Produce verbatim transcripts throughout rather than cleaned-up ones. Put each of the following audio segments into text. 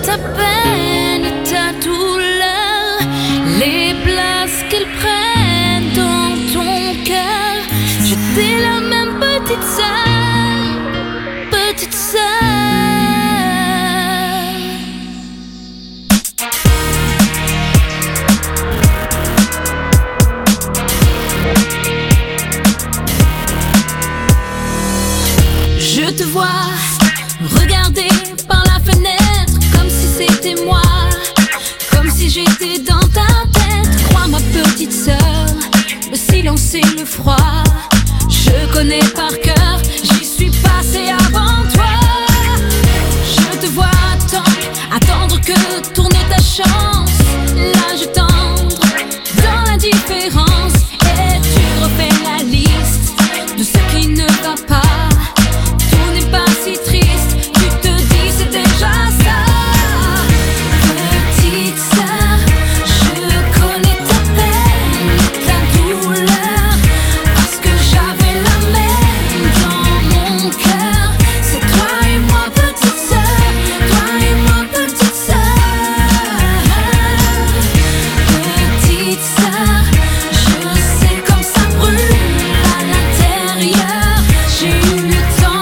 ta peine et ta douleur, les places qu'elles prennent dans ton cœur. J'étais la même petite sœur, petite sœur. Je te vois regarder par la fenêtre comme si c'était moi, comme si j'étais dans ta tête. Crois ma petite sœur, le silence et le froid, je connais par cœur, j'y suis passée avant toi. Je te vois attendre, attendre que tourne ta chance, l'âge tendre dans l'indifférence, et tu refais la liste de ce qui ne va pas. Pas si triste, tu te dis c'est déjà ça. Petite sœur, je connais ta peine, ta douleur, parce que j'avais la même dans mon cœur. C'est toi et moi petite sœur, toi et moi petite sœur. Petite sœur, je sais comme ça brûle à l'intérieur. J'ai eu le temps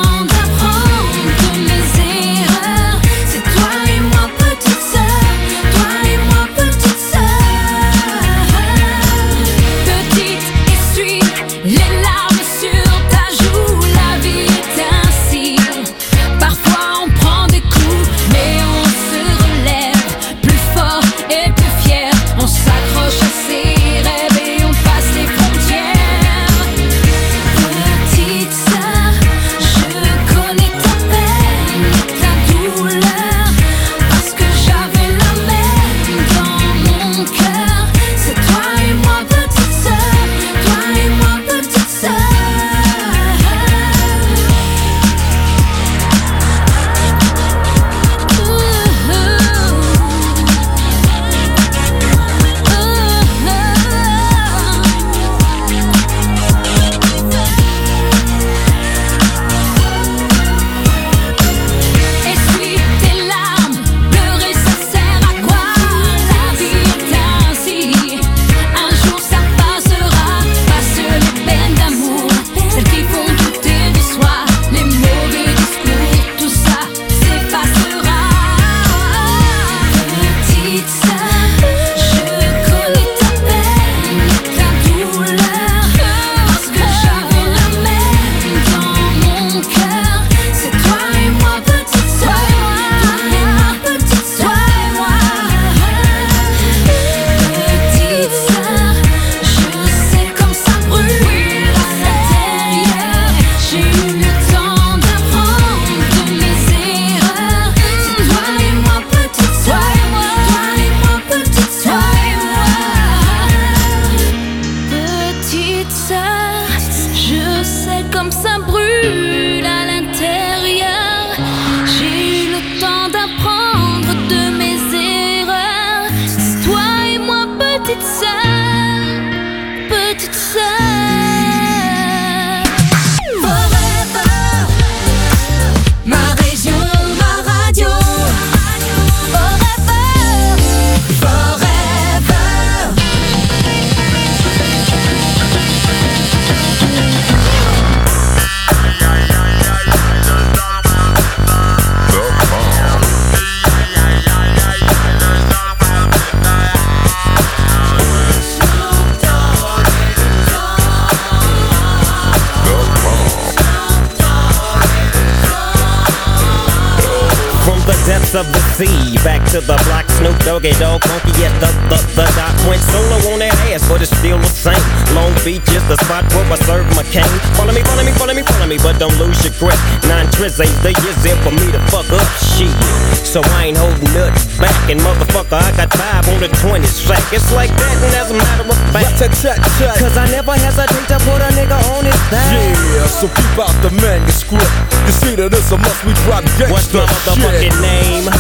Of the sea, back to the block, Snoop Doggy Dogg, funky at the, the, the dot. Went solo on that ass, but it's still the same. Long Beach is the spot where I serve my cane. Follow me, follow me, follow me, follow me, but don't lose your grip. Nine tris ain't the years in for me to fuck up shit. So I ain't holding nothing back, and motherfucker, I got five on the twenty sack. It's like that, and as a matter of fact, cause I never hesitate to put a nigga on his back. Yeah, so keep out the manuscript. You see that it's a must, we drop gangsta. What's my motherfucking shit. name? Yeah,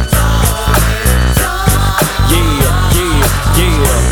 yeah, yeah.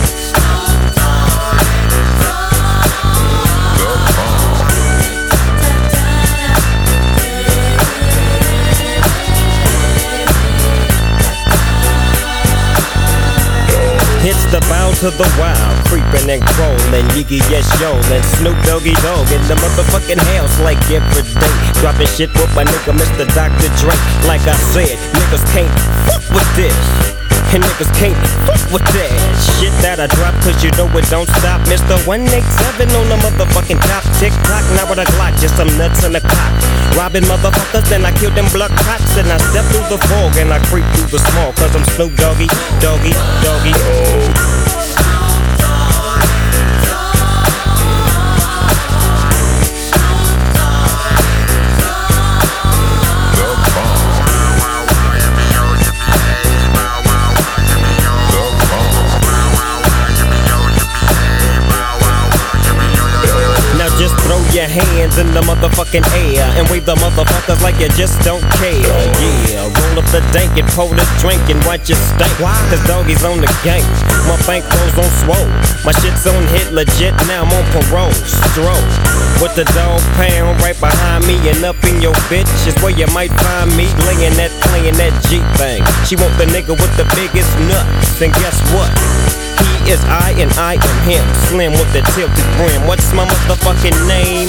bow to the wild, creeping and crawling, Yiggy yes yo, and Snoop Doggy Dogg in the motherfucking house like every day. Dropping shit with my nigga Mister Doctor Dre. Like I said, niggas can't fuck with this. And niggas can't fuck with that shit that I drop, cause you know it don't stop. Mister one eighty-seven on the motherfucking top. Tick tock, now with a Glock, just some nuts in the cock. Robbing motherfuckers, then I kill them blood cops. And I step through the fog and I creep through the small, cause I'm Snoop Doggy, Doggy, Doggy. Oh. Just throw your hands in the motherfucking air and wave the motherfuckers like you just don't care. Yeah, roll up the dank and pour the drink and watch it stink. Cause doggies on the gang, my bankroll's on swole. My shit's on hit legit, now I'm on parole. Stroll with the dog pound right behind me and up in your bitch is where you might find me laying that, playing that G thing. She want the nigga with the biggest nuts, and guess what? He is I and I am him. Slim with the tilted brim. What's my motherfucking name?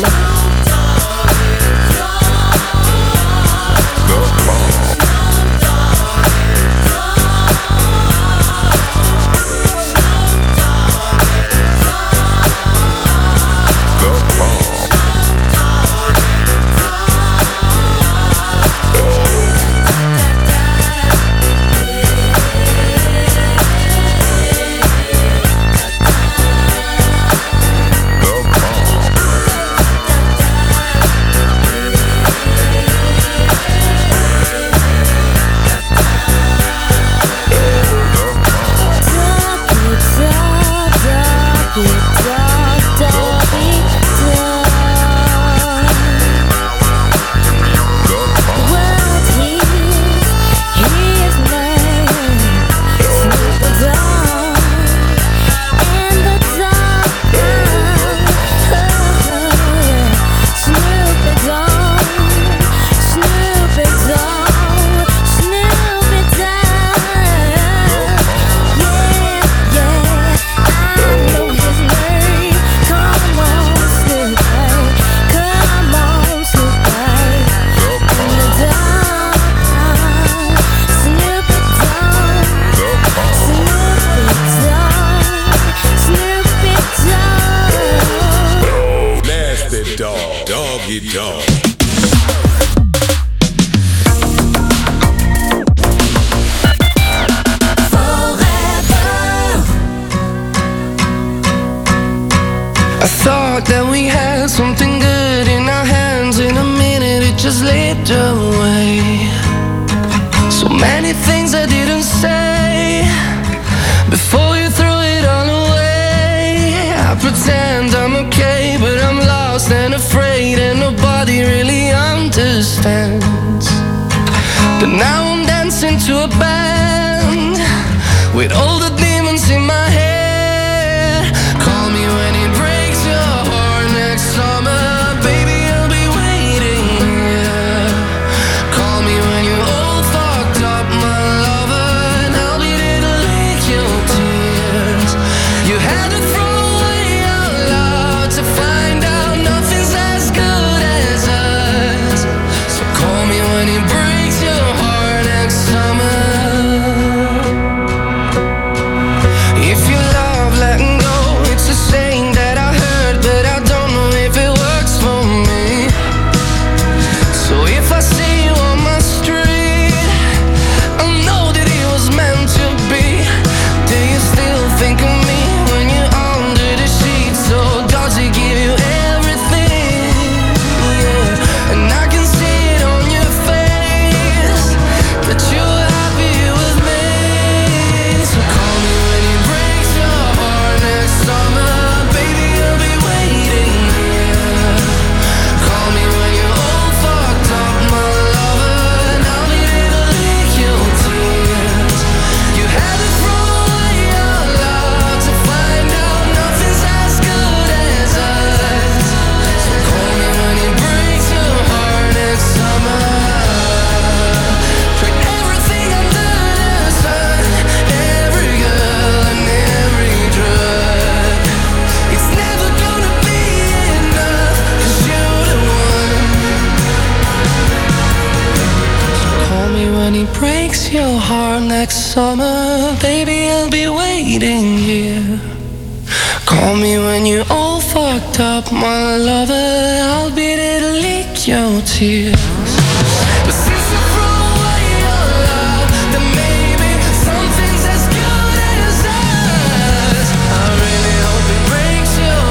breaks your heart next summer, baby, I'll be waiting here. Call me when you're all fucked up, my lover, I'll be there to lick your tears. But since you threw away your love, then maybe something's as good as us. I really hope it breaks your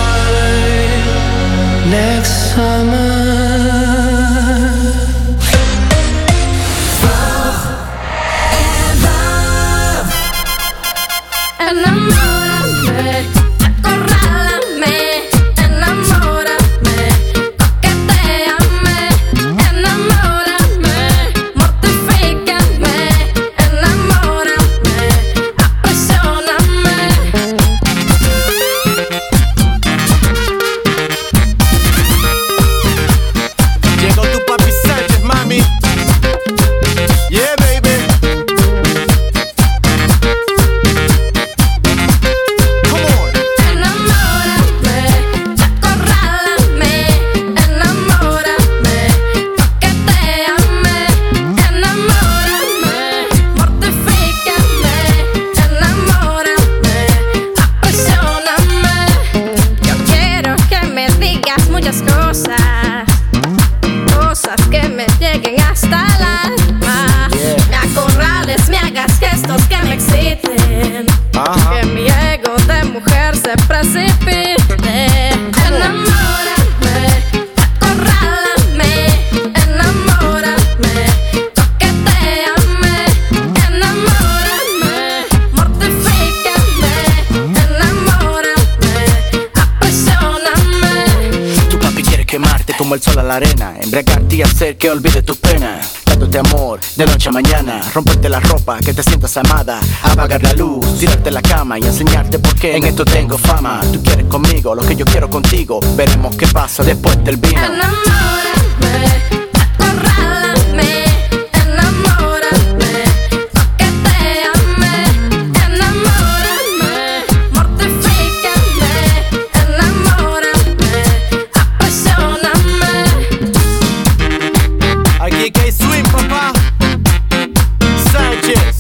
heart next summer. Como el sol a la arena, embriagarte y hacer que olvides tus penas. Dándote amor de noche a mañana, romperte la ropa, que te sientas amada, apagar la luz, tirarte en la cama y enseñarte por qué en esto tengo fama. Tú quieres conmigo lo que yo quiero contigo, veremos qué pasa después del vino. Enamórame, acorrálame, enamórame, que te ame, enamórame, mortifícame, enamórame, apasioname. Aquí que hay swing, papá. Sánchez.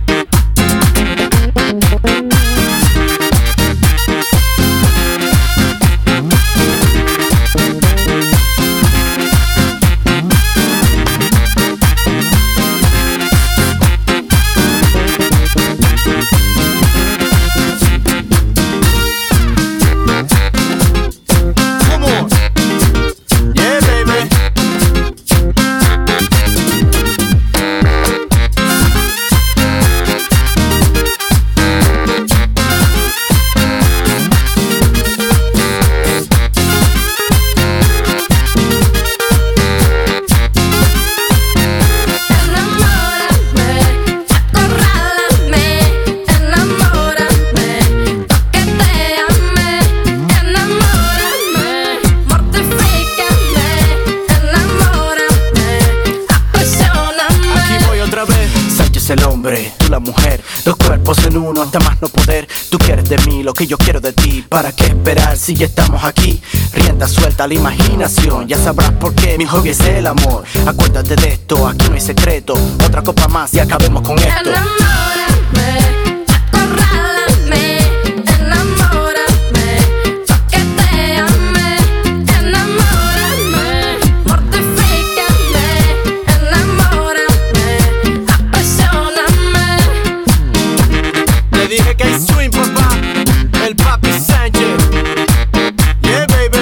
El hombre, tú la mujer, dos cuerpos en uno hasta más no poder. Tú quieres de mí lo que yo quiero de ti. ¿Para qué esperar si ya estamos aquí? Rienda suelta a la imaginación, ya sabrás por qué mi hobby es el amor. Acuérdate de esto, aquí no hay secreto. Otra copa más y acabemos con esto. Enamórame, acorrálame, enamórame, que te ame, enamórame, mortifícame, enamórame, apasioname. Te dije que hay swing, papá, el papi Sánchez. Yeah, baby.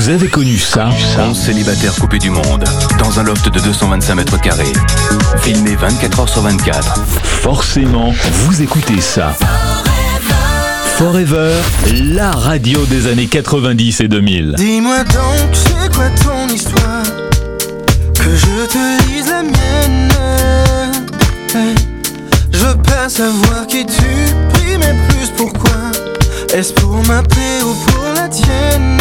Vous avez connu ça? onze célibataires coupés du monde, dans un loft de deux cent vingt-cinq mètres carrés. Filmé vingt-quatre heures sur vingt-quatre. Forcément, vous écoutez ça. Forever, la radio des années quatre-vingt-dix et deux mille. Dis-moi donc, c'est quoi ton histoire? Que je te lise la mienne. Hey. Je veux pas savoir qui tu pries, mais plus pourquoi. Est-ce pour ma paix ou pour la tienne?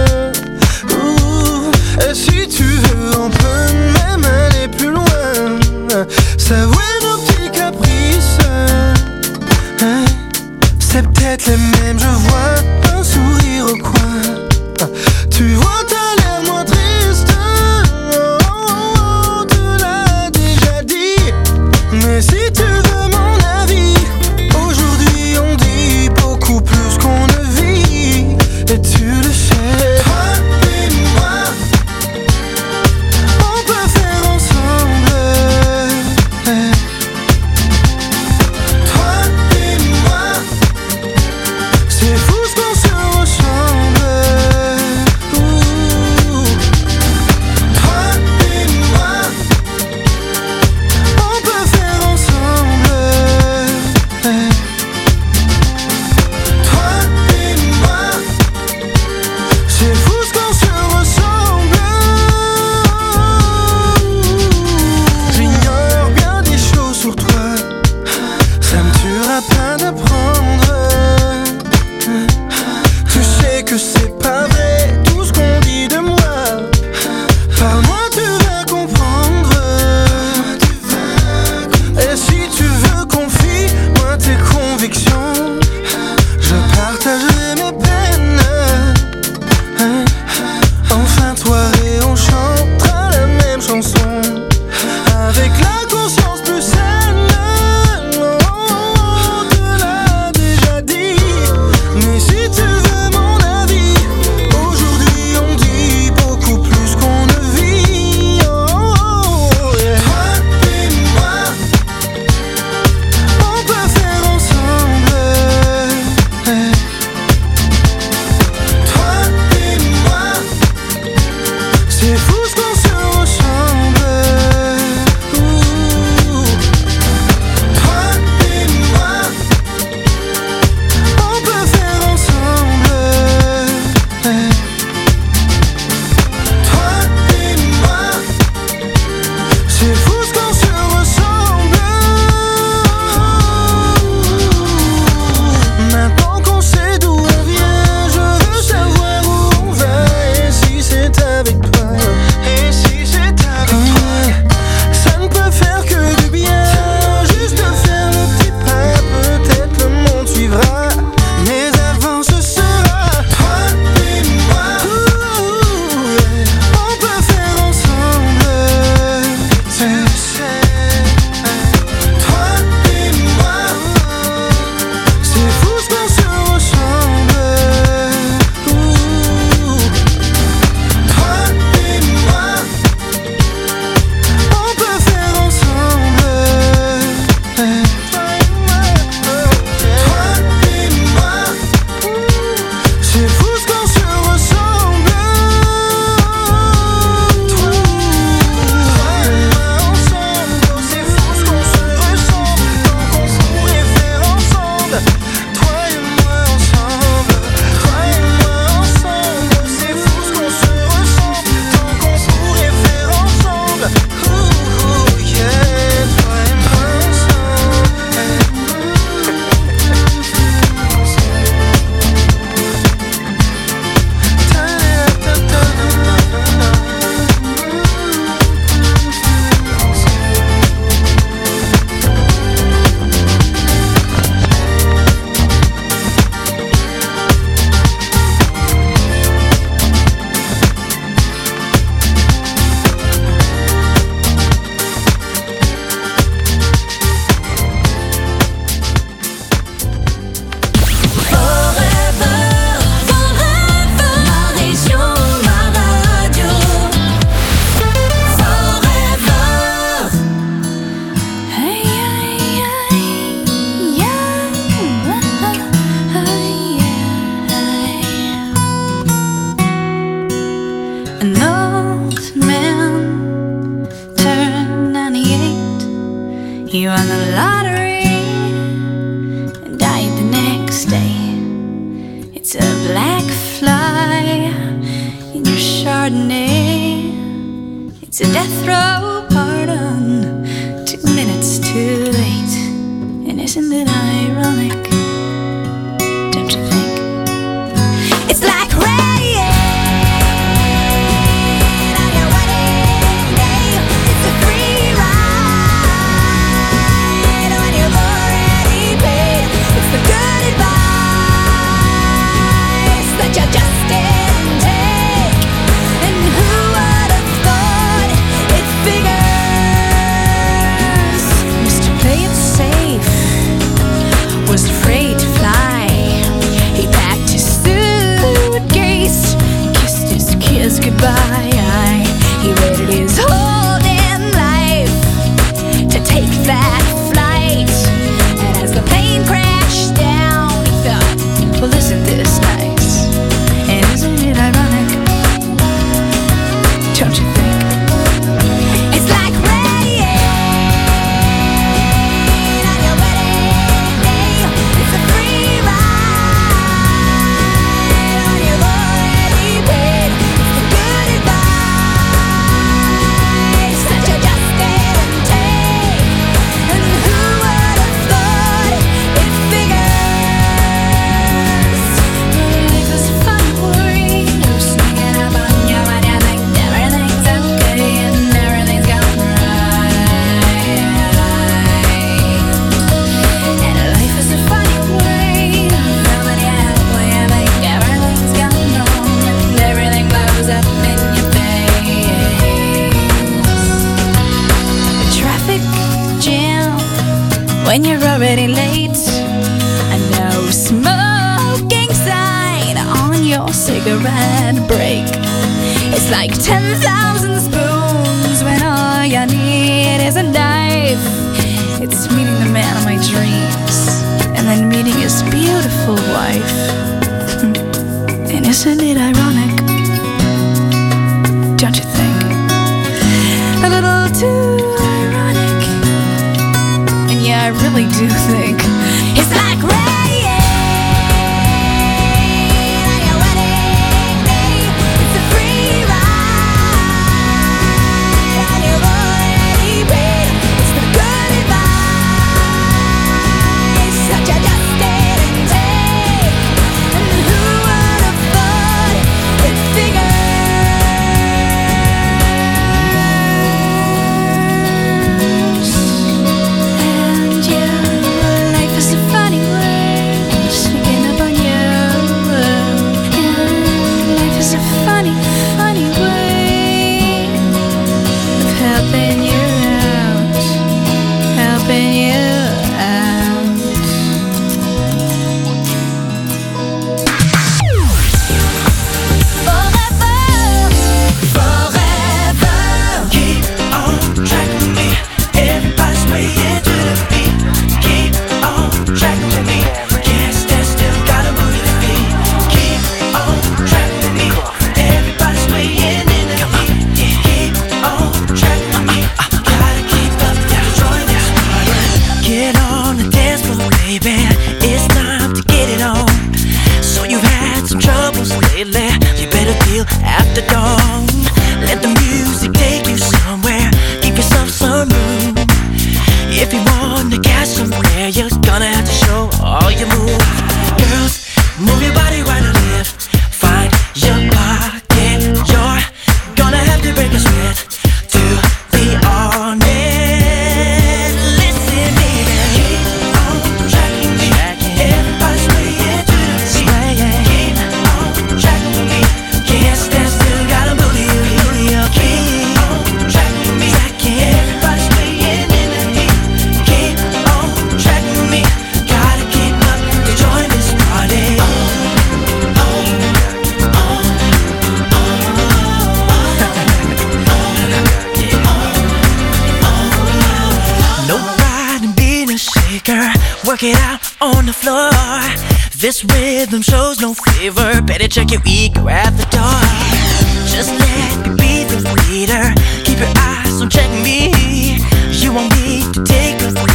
Ouh. Et si tu veux, on peut même aller plus loin. Savourer nos petits caprices. Hey. C'est peut-être les mêmes, je vois un sourire au coin. Tu vois, t'as l'air moins triste. Oh, oh, oh, tu l'as déjà dit. Mais si tu veux mon avis, aujourd'hui on dit beaucoup plus qu'on ne vit. Et tu le sais. Toi et moi, on peut faire ensemble. Toi et moi, c'est fou ce qu'on se ressemble. Ouh. Toi et moi, on peut faire ensemble. Toi et moi, c'est fou ce qu'on se ressemble. J'ignore bien des choses sur toi. Ça me tuera pas d'apprendre. Tu sais que c'est pas vrai tout ce qu'on dit de moi. Par moi tu vas comprendre. Et si tu veux confie-moi tes convictions. Je partagerai mes peines. Enfin toi et on chantera la même chanson. Avec la conscience plus saine. On te l'a déjà dit. Mais si tu veux mon avis, aujourd'hui on dit beaucoup plus qu'on ne vit. Oh, oh, oh, yeah. Toi et moi, on peut faire ensemble. Toi et moi, c'est fou ce qu'on se ressemble. You won the lottery and died the next day. It's a black fly in your Chardonnay. It's a death row pardon, two minutes too late. And isn't it ironic? Don't you think? It's like rain on your wedding day. It's a free ride when you've already paid. It's the good advice that you just didn't take. And who would have thought it figures? Mister Play It Safe was afraid to fly. He packed his suitcase, kissed his kids goodbye. He waited his whole damn life to take that flight. And as the plane crashed down, he thought, well, isn't this nice? And isn't it ironic? Don't you think? It's like rain on your wedding day. It's a free ride when you've already paid. It's the good advice that you just didn't take. And who would have thought it figures? Life is a fun burrito, sneaking up on you when you think everything's okay and everything's going right. And life is a funny way of filling you up when you think everything's going wrong and everything blows up in your face. A traffic jam when you're already late. A no smoking sign on your cigarette break. It's like ten thousand spoons when all you need is a knife. It's meeting the man of my dreams and then meeting his beautiful wife. Hmm. And isn't it ironic? Don't you think? A little too ironic. And yeah, I really do think it's like rain on your wedding day. It's a free ride when you've already paid. It's the good advice that you just didn't take. And who would have thought it figures? And yeah, life is a funny way sneaking up on you. Yeah, life is a funny, funny way of helping you out, helping you out. Forever, forever. Keep on track with me. Everybody's swaying to the beat. Keep on track with me. Can't stand still, gotta move your feet. Keep on track with me. Everybody's swaying in the heat. Keep on track with me. Gotta keep up, gotta join this party. Get on the dance floor, baby. It's time to get it on. So you've had some troubles lately. You better deal after dawn. Let the music take you somewhere. Give yourself some room. If you want to catch somewhere, you're gonna have to show all your moves. Girls, move your body right and left. Find your pocket. You're gonna have to break a sweat to be honest. Listen, baby. Keep on track with me. Everybody's swaying to the beat. Keep on track with me. Can't stand still, gotta move you. Keep on track with me. Everybody's swaying in the heat. Keep on track with me. Gotta keep up to join this party. No pride in being a shaker. Work it out on the floor. This rhythm shows no favor. Better check your ego at the door. Just let me be the leader. Keep your eyes on check me. You won't need to take a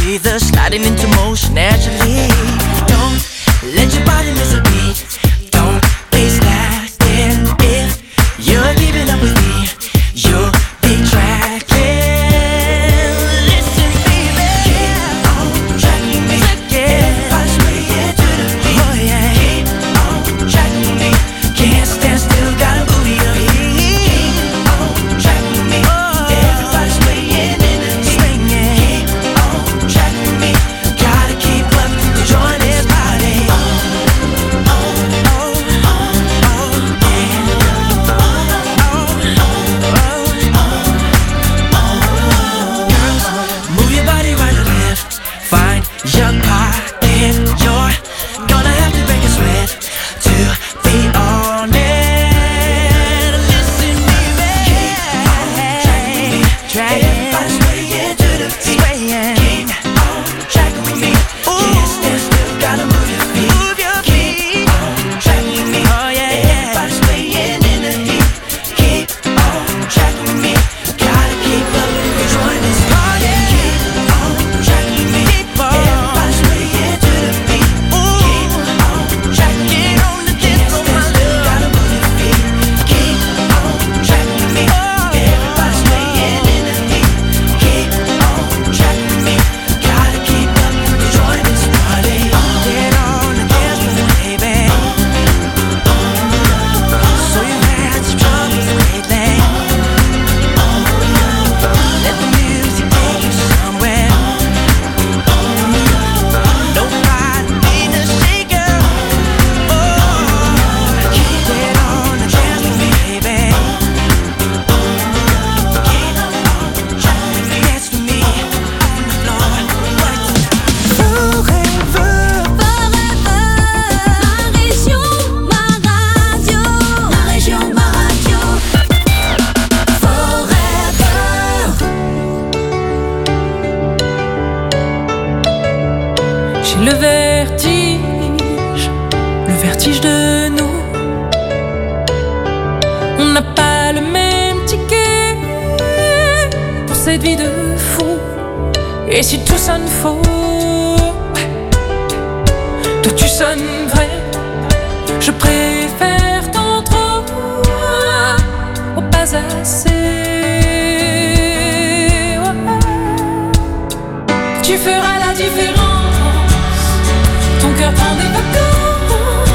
Everybody's swaying to the beat. Swaying. Keep on tracking with me. Ooh. Yes, stand still, gotta move your feet. Move your feet. Keep on tracking with me. Oh yeah. Everybody's swaying in the heat. Keep on tracking with me. Gotta keep up, join this party. Keep on tracking with me. Keep on. Everybody's swaying to the beat. Ooh. Keep on tracking with me. Get on the dance floor, my love. Gotta move your feet. Keep on tracking with me. Oh. Everybody's swaying in the heat. Keep on tracking with me. Gotta keep up, join this party. Get on the dance floor, baby. So you've had some troubles lately. Let the music take you somewhere. Nobody need to shake you. Oh, get on the dance floor, baby. Get on, dance with me on the floor. Forever. Ma région, ma radio. Ma région, ma radio. Forever. J'ai le vertige, le vertige de nous. On n'a pas le même ticket pour cette vie de fou. Et si tout sonne faux, toi tu sonnes vrai. Je préfère tant trop au pas assez. Tu feras la différence. Ton cœur prend des vacances.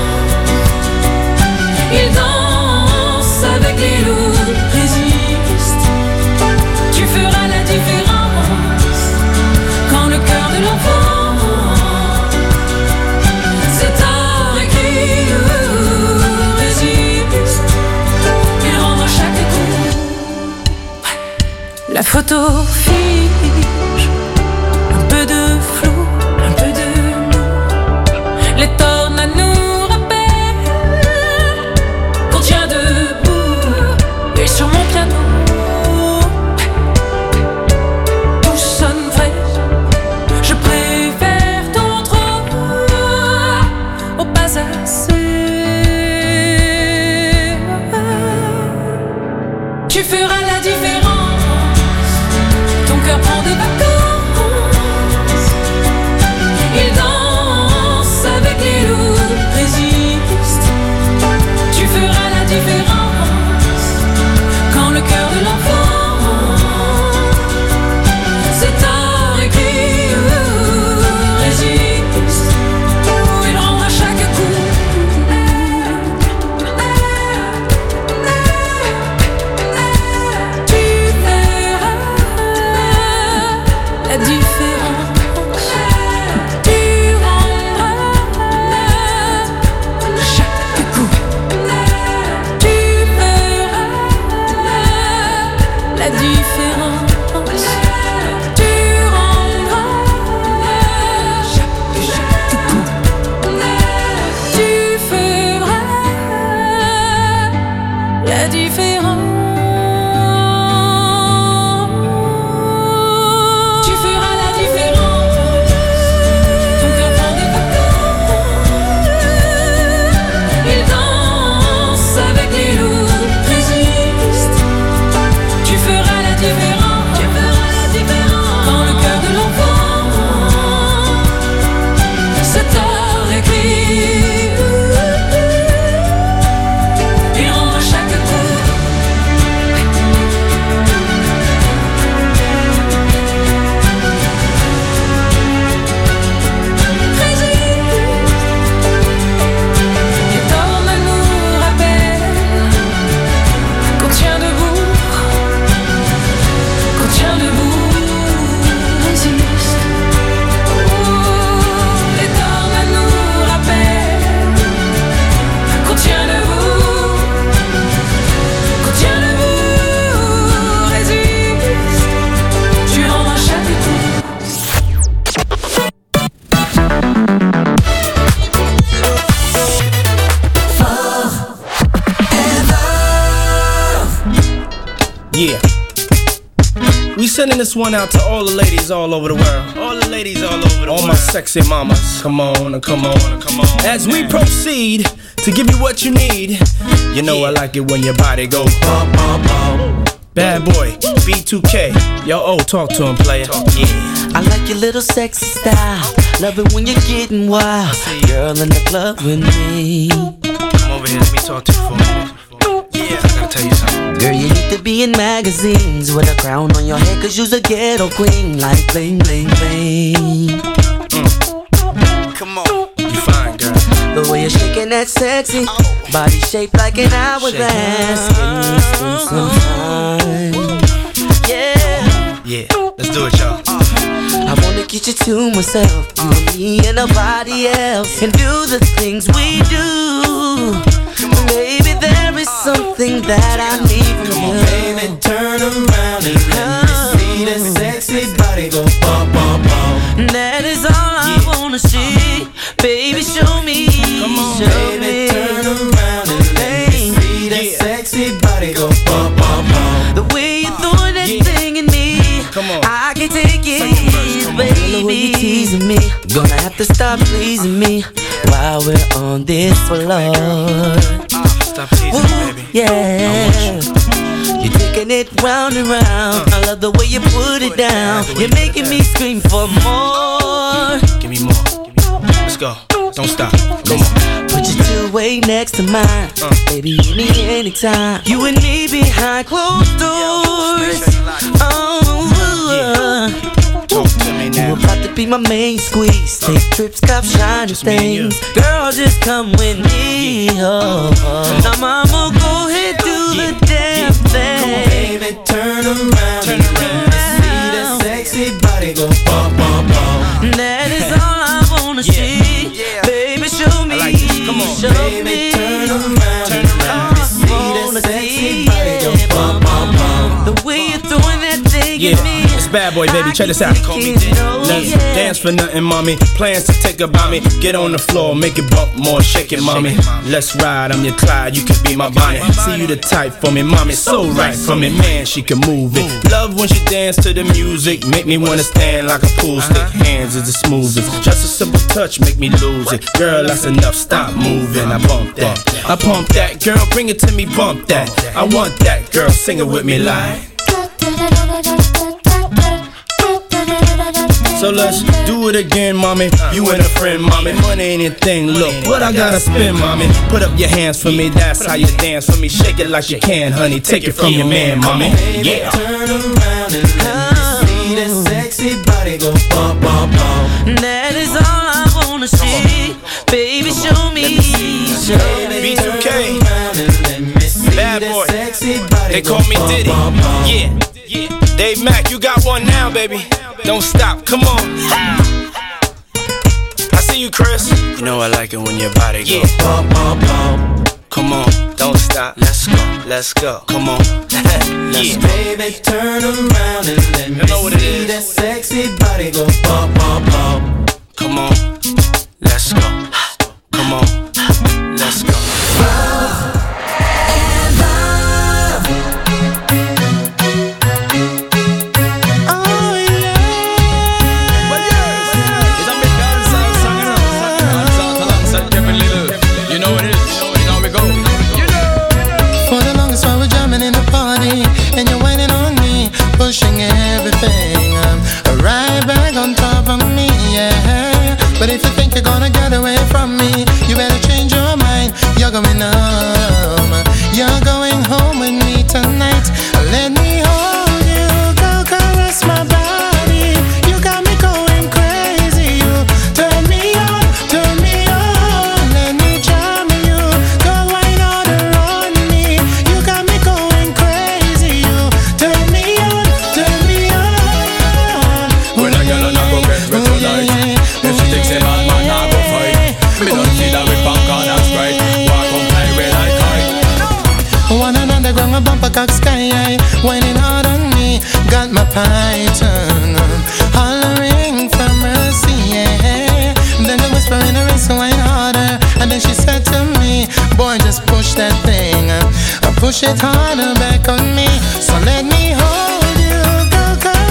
Il danse avec les loups, résiste. Tu feras la différence. Quand le cœur de l'enfant c'est un qui résiste. Il rend à chaque coup. La photo fige. Un peu de flou, un peu de nous. Les tornades nous rappellent qu'on tient debout. Et sur mon piano, tout sonne vrai. Je préfère ton trop au pas assez. Tu feras la différence. Ton cœur prend des vacances. Il danse avec les loups. sending this one out to all the ladies all over the world. All the ladies all over the all world. All my sexy mamas. Come on and come on and come on. As we proceed to give you what you need. You know yeah. I like it when your body go bum bum bum. Bad boy, B two K. Yo, oh, talk to him, player. Yeah. I like your little sexy style. Love it when you're getting wild. Girl in the club with me. Come over here, let me talk to you for a minute. Yeah, I gotta tell you something. Girl, you need to be in magazines with a crown on your head, cause you's a ghetto queen, like bling, bling, bling. Mm. Come on, you fine, girl. The way you're shaking that sexy oh. body shaped like an hourglass. Can we spend some time? Yeah. Yeah, let's do it, y'all. Uh. I wanna get you to myself, you and me and nobody else, and do the things we do. Baby, there is something that I need from Come you. on, baby, turn around and let me see that sexy body go bum, bum, bum. That is all I yeah. wanna see. Baby, show me. Come on, show baby, me. turn around and let me see that yeah. sexy body go bum, bum, bum. The way you're throwing that yeah. thing in me, come on. I can't take it, baby. The way you're teasing me, gonna have to stop pleasing me while we're on this floor. Stop teasing me, baby. Yeah, you're taking it round and round. Uh, I love the way you put it down. You're making me scream for more. Give me more. Give me more. Let's go. Don't stop. Come on. Put your two way next to mine. Uh, Baby, hit me anytime. You and me behind closed doors. Oh, yeah. Talk to me now. You about to be my main squeeze. Take uh, trips, cop shiny things. Girl, just come with me. Yeah. Oh, oh. Now, mama, go ahead, do yeah. the damn yeah. thing. Come on, baby, turn around. Turn around. See that sexy body go bum, bum, bum. That is all I wanna yeah. see. Yeah. Baby, show me. I like this. Come on, show baby, me. turn around. Turn around. See that sexy body go bum, bum, bum. The way you're throwing that thing yeah. at me. It's Bad Boy, baby. Check this out. Call me Let's yeah. dance for nothing, mommy. Plans to take about me. Get on the floor, make it bump more, shake it, mommy. Let's ride, I'm your Clyde, you can be my Bonnie. See you the type for me, mommy. So right for me, man, she can move it. Love when she dance to the music. Make me wanna stand like a pool stick. Hands is the smoothest. Just a simple touch, make me lose it. Girl, that's enough, stop moving. I bump that, I pump that. Girl, bring it to me, bump that. I want that, girl, sing it with me like. So let's do it again, mommy. You and a friend, mommy. Money ain't a thing. Look, what I gotta spend, mommy. Put up your hands for me. That's how you dance for me. Shake it like you can, honey. Take it from your man, mommy. Yeah. Turn around and let me see that sexy body go bum, bum, bum. That is all I wanna see. Baby, show me. Show me. B two K. Bad Boy. They call me Diddy. Yeah. Yeah. Dave Mack, you got one now, baby. Don't stop, come on. I see you, Chris. You know I like it when your body goes. Yeah. Bum, bum, bum. Come on, don't stop. Let's go, let's go. Come on. Let's yeah. Baby, turn around and let me know what it see is. That sexy body go bum, bum, bum. Come on, let's go. Come on, let's go. Pushing everything um, right back on top of me, yeah. But if you think you're gonna get away from me, you better change your mind. You're going home. You're going home with me tonight. Let me hold you, go caress my body. You got me going crazy. You turn me on, turn me on. Let me charm you, go wine all around me. You got me going crazy. You turn me on. When I get on, I go get with tonight. If she thinks a bad man, I go fight. Me don't see that with popcorn and Sprite. Walk on play with like kite. One another ground a bumper cock sky high, whining hard on me. Got my python hollering for mercy, yeah. Then the whisper in her ear, so wine harder. And then she said to me, boy, just push that thing, uh, push it harder back on me. So let me hold you, go, go.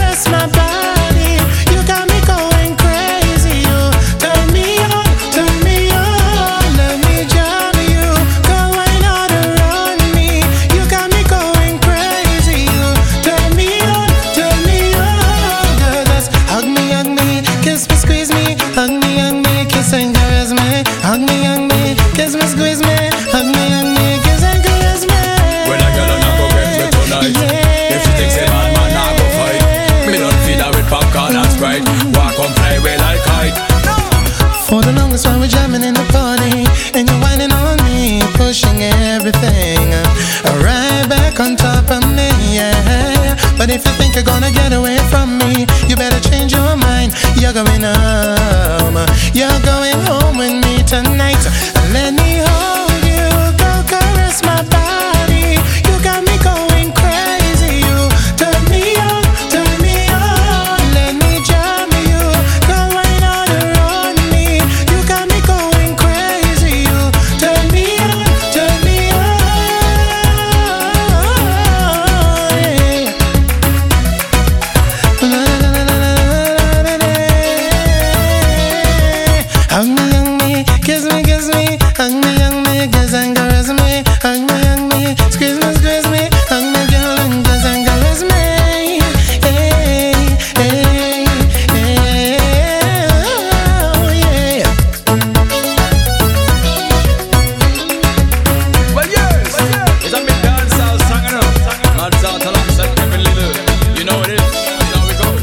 you're going home. You're going home with me tonight. Let me hold you, go caress my body. You got me going crazy. You turn me on, turn me on. Let me jam you, go right out around me. You got me going crazy. You turn me on, turn me on. Yeah. Hug me, hug me, kiss me, kiss me. Hug me, hug me, kiss and caress me. Hug me, hug me, squeeze me, squeeze me. Hug me, girl, and kiss and caress me. Hey, hey, hey, oh, yeah. Well, yes, it's a big dancehall song, you know. Mads out alongside Kevin Little. You know what it is. Now we go.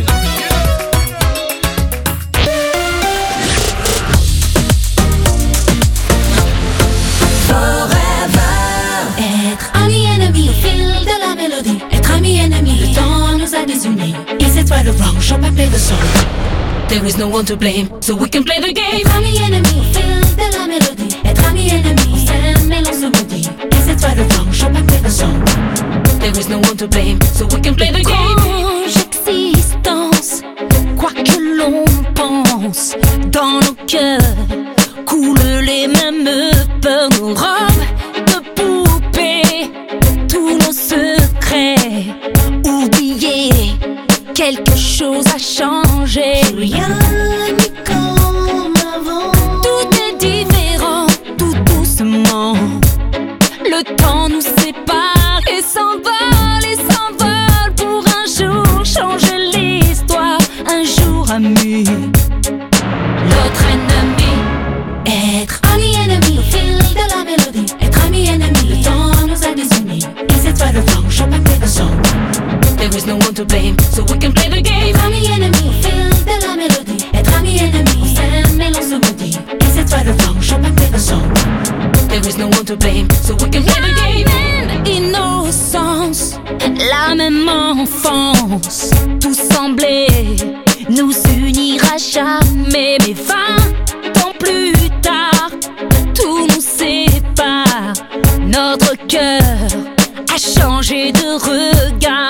Être ami ennemi au fil de la mélodie. Être ami ennemi, le temps nous a désunis. Is it right or wrong? Shall I play the song? There is no one to blame, so we can play the game. Ami ennemi au fil de la mélodie. Être ami ennemi, on s'aime et l'on se maudit. Is it right or wrong? Shall I play the song? There is no one to blame, so we can play the game. Existence, quoi que l'on pense, dans nos cœurs coulent les mêmes peurs, nos robes de poupée, tous nos secrets oubliés. Quelque chose a changé. Rien n'est comme avant. Tout est différent, tout doucement. Le temps nous sépare et s'envole et s'envole pour un jour changer l'histoire. Un jour ami, l'autre ennemi. Être ami ennemi au fil de la mélodie. Être ami ennemi, le temps nous a désunis. Is it right or wrong? Shall I play the song? There is no one to blame, so we can play the game. Ami ennemi au fil de la mélodie. Être ami ennemi, on s'aime et l'on se maudit. Is it right or wrong? Shall I play the song? There is no one to blame, so we can play the game. La même innocence, la même enfance, tout semblait nous unir à jamais. Mais vingt ans plus tard, tout nous sépare. Notre cœur a changé de regard.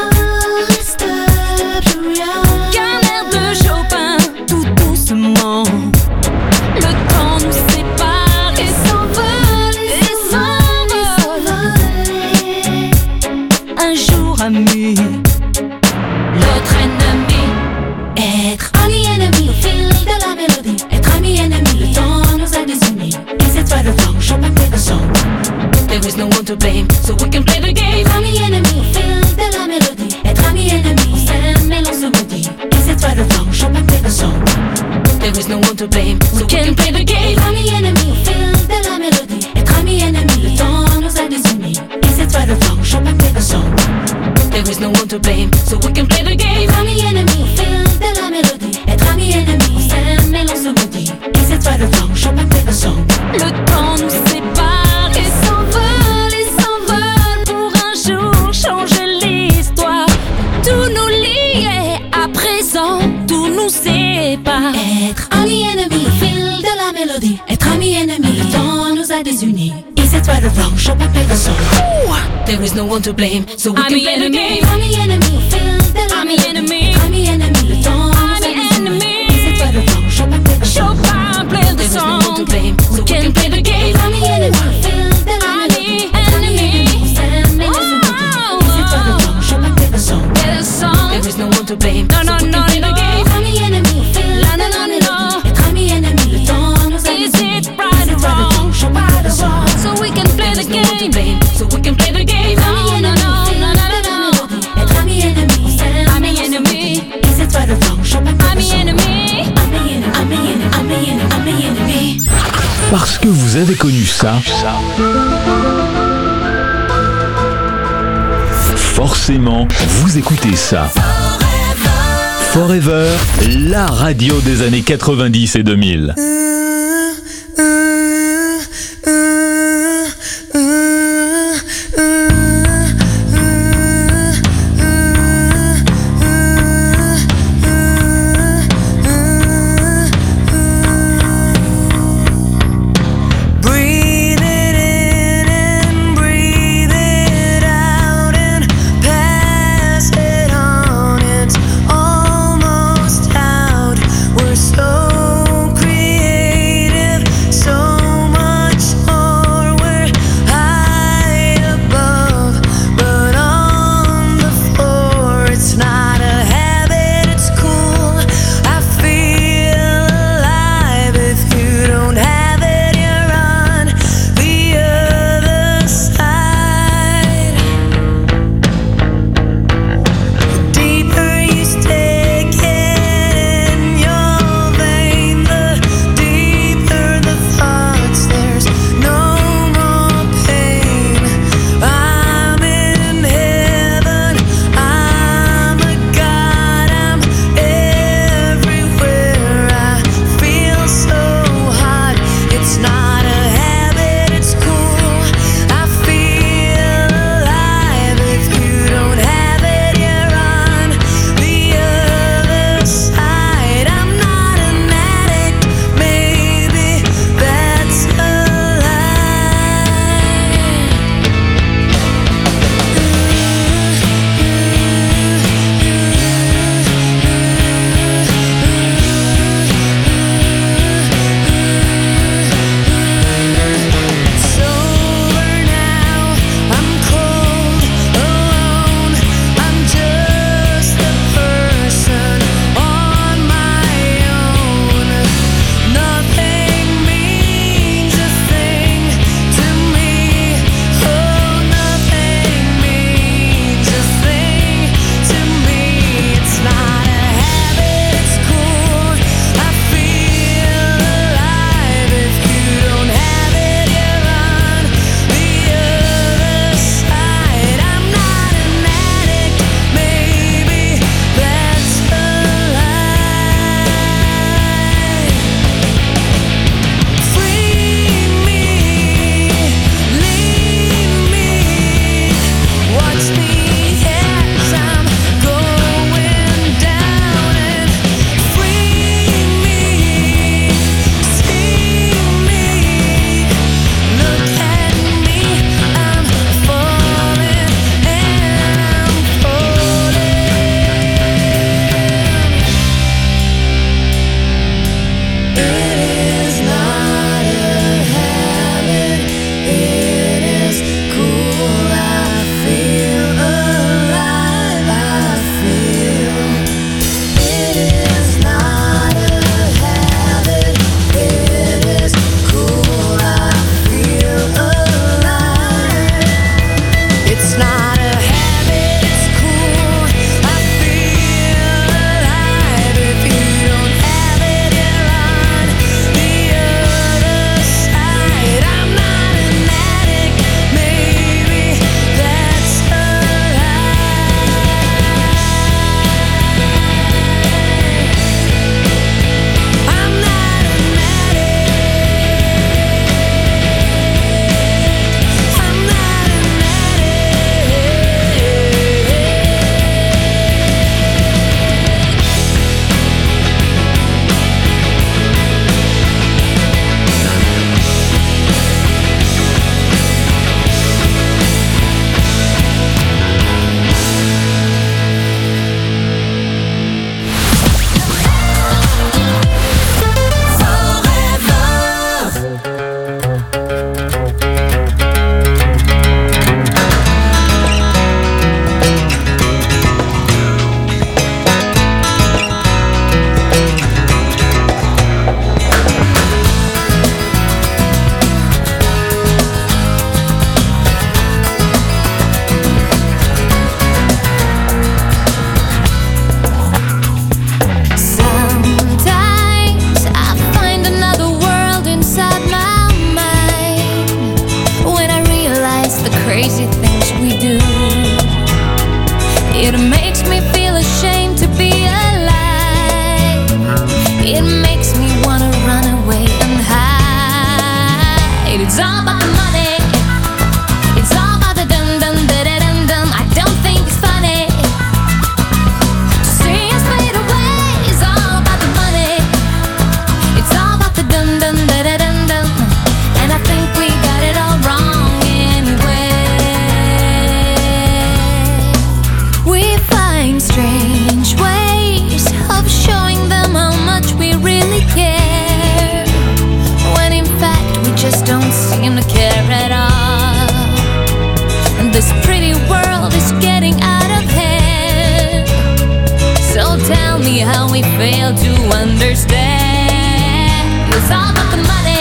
Qu'un air de Chopin, tout doucement. Le temps nous sépare et s'envole, et s'envole. Un jour ami, l'autre ennemi. Être ami ennemi au fil de la mélodie. Être ami ennemi, le temps nous a désunis. Is it right or wrong? Shall I play the song? There is no one to blame, so we can play the game. Ami ennemi au fil de la mélodie. Être ami ennemi, on s'aime et l'on se maudit. Is it right or wrong? Shall I play the song? There is no one to blame, so we can play the game. Ami ennemi au fil de la mélodie. Être ami ennemi, le temps nous a désunis. Is it right or wrong? Shall I play the song? There is no one to blame, so we can play the game. Ami ennemi au fil de la mélodie. Être ami ennemi, on s'aime et l'on se maudit. Is it right or wrong? Shall I play the song? Le temps nous sépare et s'envole et s'envole pour un jour changer l'histoire. Tout nous lie à présent, tout nous sépare. Être ami ennemi au fil de la mélodie. Être ami ennemi, le temps nous a désunis. Is it right or wrong? Shall I play the song? Ooh. There is no one to blame, so we can play the game. Ami ennemi au fil de la mélodie. Ami ennemi, le temps nous a désunis. Is it right or wrong? Shall I play the song? There is no one to blame, so we can play the game. Ami ennemi au fil de la mélodie. Ami ennemi, on s'aime et l'on se maudit. Is it right or wrong? Shall I play the song? There is no one to blame, so we can play the game. Ami ennemi au fil de la mélodie. Être ami ennemi, le temps nous a désunis. Is it right or wrong? Shall I play the song? So we can play the game. So we can play the game. No, no, no, no, no, no. Être ami ennemi, on s'aime. Ami ennemi. Is it right or wrong? Shall I play the song? Ami ennemi. Ami ennemi, ami ennemi, ami ennemi. Parce que vous avez connu ça, forcément, vous écoutez ça. Forever, la radio des années quatre-vingt-dix et deux mille. tell me how we fail to understand. It's all about the money.